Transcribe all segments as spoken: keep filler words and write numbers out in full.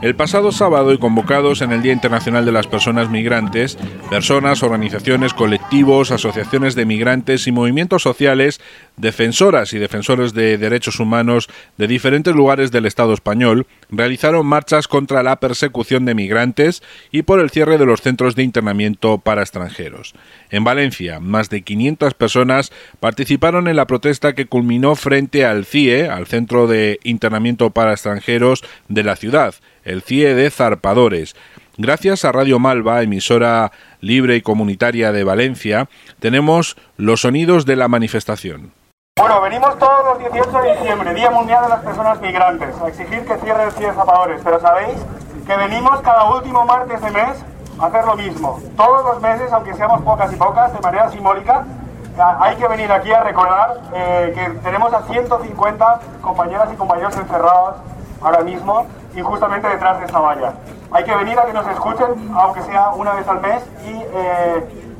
El pasado sábado, y convocados en el Día Internacional de las Personas Migrantes, personas, organizaciones, colectivos, asociaciones de migrantes y movimientos sociales, defensoras y defensores de derechos humanos de diferentes lugares del Estado español, realizaron marchas contra la persecución de migrantes y por el cierre de los centros de internamiento para extranjeros. En Valencia, más de quinientas personas participaron en la protesta que culminó frente al C I E, al Centro de Internamiento para Extranjeros de la ciudad, el C I E de Zarpadores. Gracias a Radio Malva, emisora libre y comunitaria de Valencia, tenemos los sonidos de la manifestación. Bueno, venimos todos los dieciocho de diciembre, Día Mundial de las Personas Migrantes, a exigir que cierre el C I E de Zarpadores, pero sabéis que venimos cada último martes de mes a hacer lo mismo. Todos los meses, aunque seamos pocas y pocas, de manera simbólica, hay que venir aquí a recordar eh, que tenemos a ciento cincuenta compañeras y compañeros encerrados ahora mismo, injustamente detrás de esa valla. Hay que venir a que nos escuchen, aunque sea una vez al mes, y eh,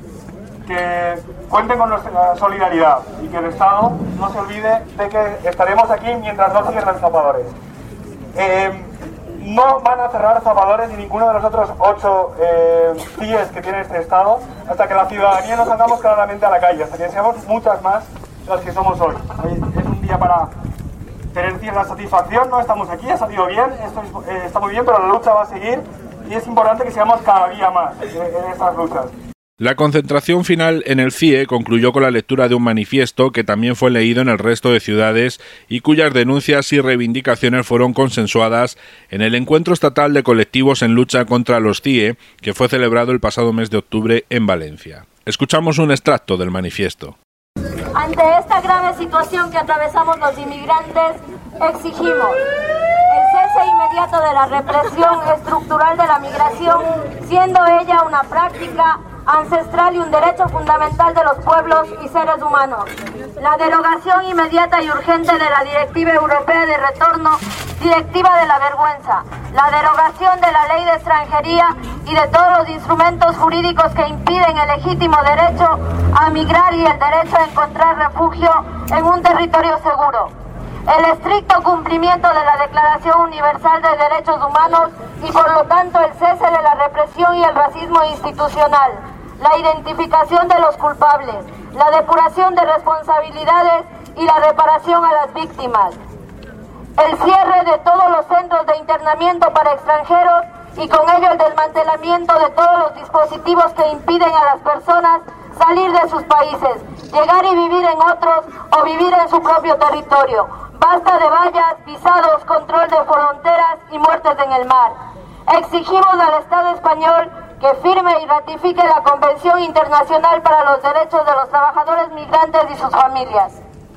que cuenten con nuestra solidaridad y que el Estado no se olvide de que estaremos aquí mientras no cierren Zarpadores. Eh, no van a cerrar Zarpadores ni ninguno de los otros ocho eh, C I Es que tiene este Estado hasta que la ciudadanía nos salgamos claramente a la calle, hasta que seamos muchas más las que somos hoy. Hoy es un día para tener la satisfacción, no estamos aquí, ha salido bien, esto es, eh, está muy bien, pero la lucha va a seguir y es importante que seamos cada día más en, en estas luchas. La concentración final en el C I E concluyó con la lectura de un manifiesto que también fue leído en el resto de ciudades y cuyas denuncias y reivindicaciones fueron consensuadas en el Encuentro Estatal de Colectivos en Lucha contra los C I E, que fue celebrado el pasado mes de octubre en Valencia. Escuchamos un extracto del manifiesto. Ante esta grave situación que atravesamos los inmigrantes, exigimos el cese inmediato de la represión estructural de la migración, siendo ella una práctica ancestral y un derecho fundamental de los pueblos y seres humanos. La derogación inmediata y urgente de la Directiva Europea de Retorno, Directiva de la Vergüenza, la derogación de la Ley de Extranjería y de todos los instrumentos jurídicos que impiden el legítimo derecho a migrar y el derecho a encontrar refugio en un territorio seguro. El estricto cumplimiento de la Declaración Universal de Derechos Humanos y por lo tanto el cese de la represión y el racismo institucional, la identificación de los culpables, la depuración de responsabilidades y la reparación a las víctimas. El cierre de todos los centros de internamiento para extranjeros y con ello el desmantelamiento de todos los dispositivos que impiden a las personas salir de sus países, llegar y vivir en otros o vivir en su propio territorio. Basta de vallas, visados, control de fronteras y muertes en el mar. Exigimos al Estado español que firme y ratifique la Convención Internacional para los Derechos de los Trabajadores Migrantes y sus familias.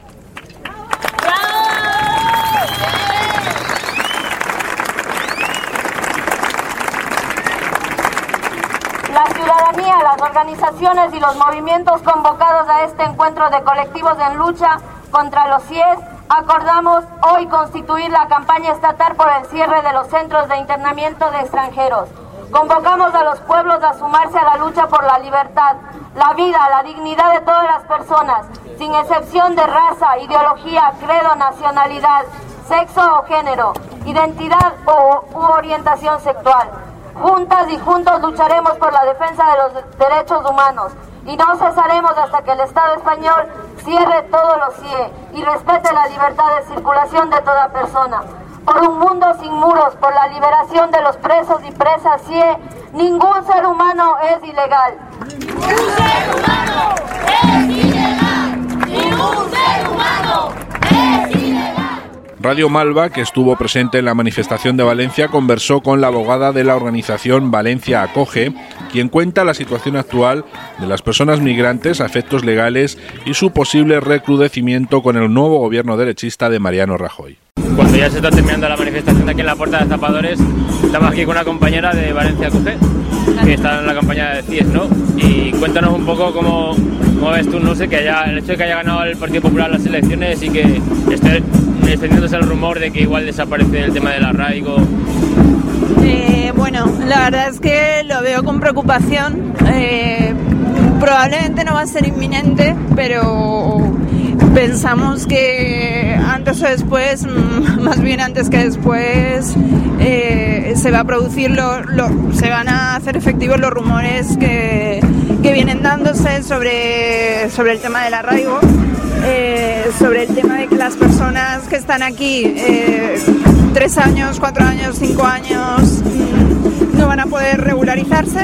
La ciudadanía, las organizaciones y los movimientos convocados a este encuentro de colectivos en lucha contra los C I E S, acordamos hoy constituir la campaña estatal por el cierre de los centros de internamiento de extranjeros. Convocamos a los pueblos a sumarse a la lucha por la libertad, la vida, la dignidad de todas las personas, sin excepción de raza, ideología, credo, nacionalidad, sexo o género, identidad o u orientación sexual. Juntas y juntos lucharemos por la defensa de los derechos humanos y no cesaremos hasta que el Estado español cierre todos los C I E y respete la libertad de circulación de toda persona. Por un mundo sin muros, por la liberación de los presos y presas C I E, ningún ser humano es ilegal. ¡Ningún ser humano es ilegal! ¡Ningún ser humano es ilegal! Radio Malva, que estuvo presente en la manifestación de Valencia, conversó con la abogada de la organización Valencia Acoge, quien cuenta la situación actual de las personas migrantes a efectos legales y su posible recrudecimiento con el nuevo gobierno derechista de Mariano Rajoy. Cuando ya se está terminando la manifestación de aquí en la Puerta de Zapadores, estamos aquí con una compañera de Valencia Acoge, que está en la campaña de C I E S, ¿no? Y cuéntanos un poco cómo, cómo ves tú, no sé, que haya, el hecho de que haya ganado el Partido Popular las elecciones y que esté extendiéndose el rumor de que igual desaparece el tema del arraigo. Eh, bueno, la verdad es que lo veo con preocupación. Eh, probablemente no va a ser inminente, pero pensamos que antes o después, más bien antes que después, eh, se va a producir, lo, lo, se van a hacer efectivos los rumores que, que vienen dándose sobre, sobre el tema del arraigo, eh, sobre el tema de que las personas que están aquí eh, tres años, cuatro años, cinco años no van a poder regularizarse.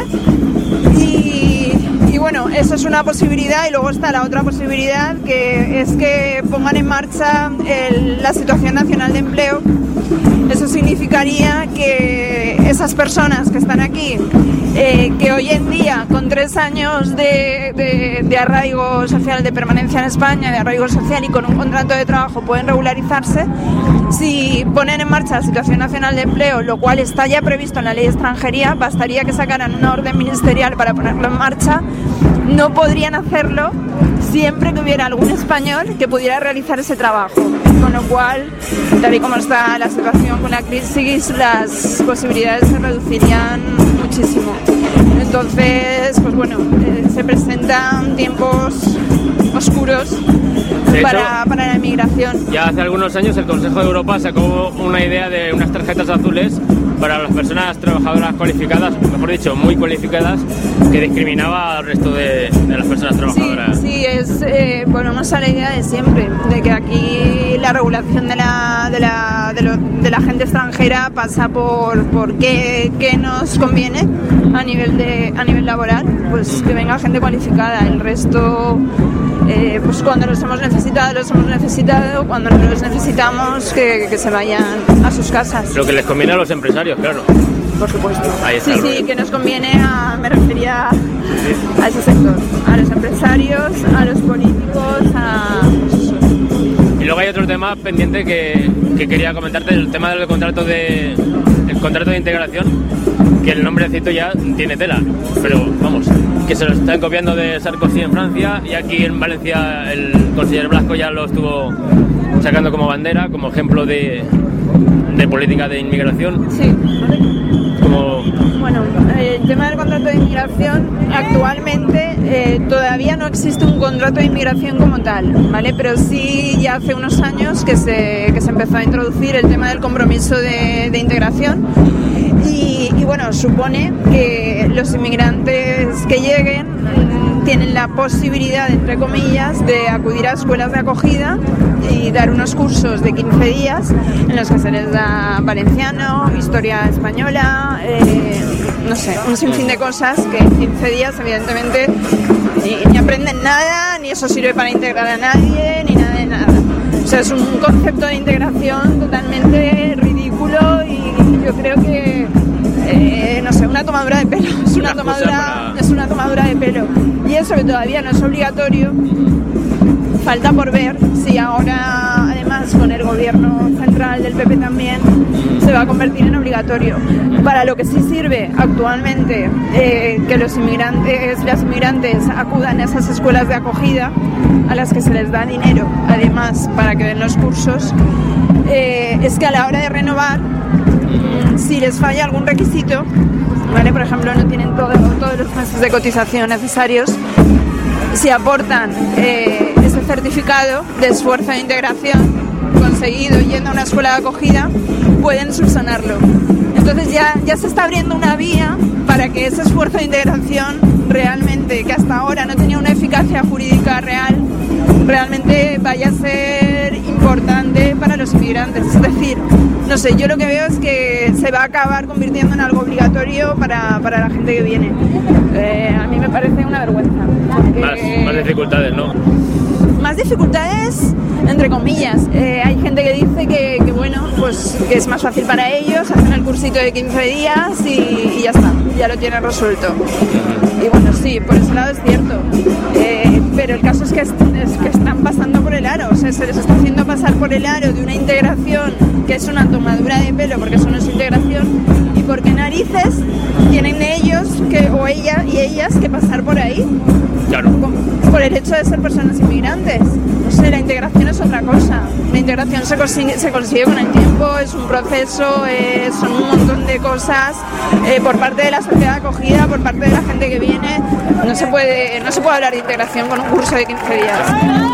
Y, y bueno, eso es una posibilidad, y luego está la otra posibilidad, que es que pongan en marcha el, la situación nacional de empleo. Eso significaría que esas personas que están aquí, eh, que hoy en día con tres años de, de, de arraigo social, de permanencia en España, de arraigo social y con un contrato de trabajo pueden regularizarse, si ponen en marcha la situación nacional de empleo, lo cual está ya previsto en la ley de extranjería, bastaría que sacaran una orden ministerial para ponerlo en marcha. No podrían hacerlo siempre que hubiera algún español que pudiera realizar ese trabajo, con lo cual, tal y como está la situación con la crisis, las posibilidades se reducirían muchísimo. Entonces, pues bueno, eh, se presentan tiempos oscuros para, hecho, para la inmigración. Ya hace algunos años el Consejo de Europa sacó una idea de unas tarjetas azules para las personas trabajadoras cualificadas, mejor dicho, muy cualificadas, que discriminaba al resto de, de las personas trabajadoras. Sí, sí, es, eh, volvemos a la idea de siempre, de que aquí la regulación de la, de la, de lo, de la gente extranjera pasa por, por qué, qué nos conviene a nivel, de, a nivel laboral, pues que venga gente cualificada, el resto... Eh, pues cuando los hemos necesitado, los hemos necesitado, cuando no los necesitamos, que, que se vayan a sus casas. Lo que les conviene a los empresarios, claro. Por supuesto. Ahí está. Sí, sí, que nos conviene a, me refería sí. a ese sector, a los empresarios, a los políticos, a... Y luego hay otro tema pendiente que, que quería comentarte, el tema del contrato de, el contrato de integración, que el nombrecito ya tiene tela, pero vamos, que se lo están copiando de Sarkozy en Francia, y aquí en Valencia el consejero Blasco ya lo estuvo sacando como bandera, como ejemplo de, de política de inmigración. Sí. Como... Bueno, el tema del contrato de inmigración, actualmente eh, todavía no existe un contrato de inmigración como tal, ¿vale? Pero sí ya hace unos años que se, que se empezó a introducir el tema del compromiso de, de integración. Y, y bueno, supone que los inmigrantes que lleguen mmm, tienen la posibilidad, entre comillas, de acudir a escuelas de acogida y dar unos cursos de quince días en los que se les da valenciano, historia española, eh, no sé, un sinfín de cosas que en quince días evidentemente ni, ni aprenden nada, ni eso sirve para integrar a nadie, ni nada de nada. O sea, es un concepto de integración totalmente ridículo y yo creo que, eh, no sé, una tomadura de pelo. Es una, tomadura, es una tomadura de pelo. Y eso que todavía no es obligatorio, falta por ver si ahora, además, con el gobierno central del P P también, se va a convertir en obligatorio. Para lo que sí sirve actualmente eh, que los inmigrantes, las inmigrantes acudan a esas escuelas de acogida a las que se les da dinero, además, para que den los cursos, eh, es que a la hora de renovar, si les falla algún requisito, ¿vale? Por ejemplo, no tienen todo, todos los meses de cotización necesarios, si aportan eh, ese certificado de esfuerzo de integración conseguido yendo a una escuela de acogida, pueden subsanarlo. Entonces ya, ya se está abriendo una vía para que ese esfuerzo de integración realmente, que hasta ahora no tenía una eficacia jurídica real, realmente vaya a ser importante para los inmigrantes. Es decir, no sé, yo lo que veo es que se va a acabar convirtiendo en algo obligatorio para, para la gente que viene. Eh, a mí me parece una vergüenza. Más, más dificultades, ¿no? Más dificultades, entre comillas. Eh, hay gente que dice que, que, bueno, pues que es más fácil para ellos, hacen el cursito de quince días y, y ya está, ya lo tienen resuelto. Y bueno, sí, por ese lado es cierto. Eh, pero el caso es que, es, es que están pasando por el aro, o sea, se les está haciendo pasar por el aro de una integración que es una tomadura de pelo, porque eso no es integración, y porque narices tienen ellos que, o ella y ellas que pasar por ahí. Claro. Por el hecho de ser personas inmigrantes. No sé, la integración es otra cosa. La integración se consigue, se consigue con el tiempo, es un proceso, eh, son un montón de cosas eh, por parte de la sociedad acogida, por parte de la gente que viene. No se puede, no se puede hablar de integración con un curso de quince días.